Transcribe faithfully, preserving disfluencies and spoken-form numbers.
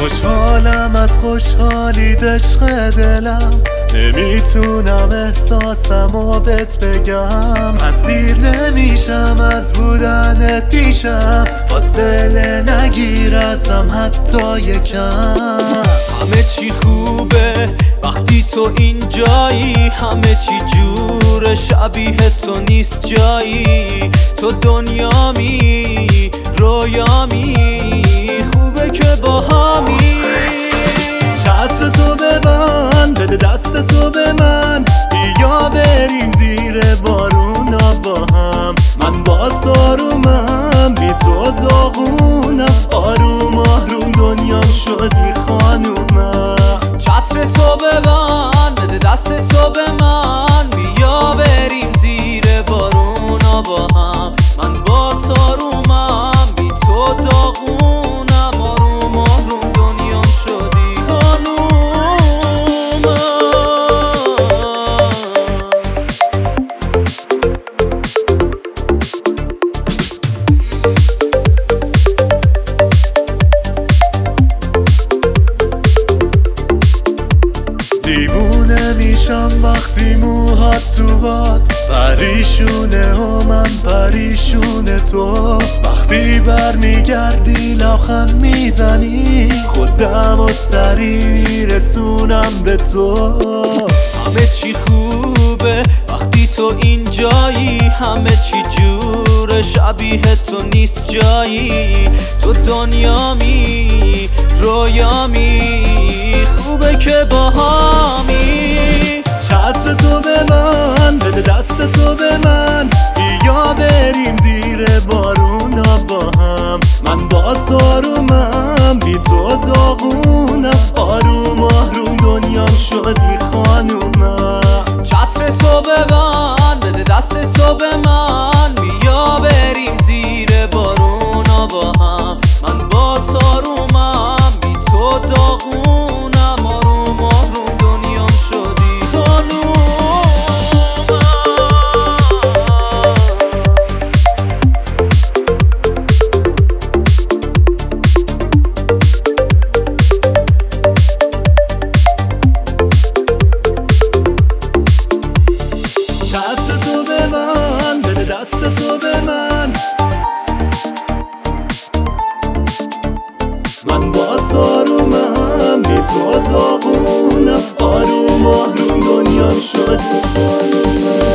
خوشحالم از خوشحالی عشق دلم، نمیتونم احساسمو بهت بگم. اسیر نمیشم از بودنت پیشم، فاصله نگیر ازم حتی یکم. همه چی خوبه وقتی تو اینجایی، همه چی جوره شبیه تو نیست جایی. تو دنیامی رویامی، خوبه که با همی. چتر تو ببند، بده دست تو به من، بیا بریم زیر بارونا با هم. من با تو آرومم، بی تو داغونم، آروم آروم دنیام شدی خانومم. چتر تو ببند، بده دست تو به من، بیا بریم زیر بارونا با هم. من با تو آرومم، بی تو داغونم، آروم آروم دنیام شدی خانومم. دیوونه میشم وقتی موهات تو باد پریشونه و من پریشونه تو. وقتی بر میگردی لبخند میزنی، خودم و سری میرسونم به تو. همه چی خوبه وقتی تو اینجایی، همه چی جوره شبیه تو نیست جایی. تو دنیامی رویامی، خوبه که با همی. چتر تو ببند، بده دست تو به من، بیا بریم زیر بارونا با هم. من با تو آرومم، بی تو داغونم، آروم آروم دنیام شدی خانومم. چتر تو ببند، بده دست تو به من، بیا بریم زیر بارونا با هم. من با تو آرومم، بی تو داغونم، آروم آروم دنیام شدی خانومم. چتر تو ببند، بده دست تو به من، من با تو آرومم، بی تو داغونم، آروم آروم دنیام شد.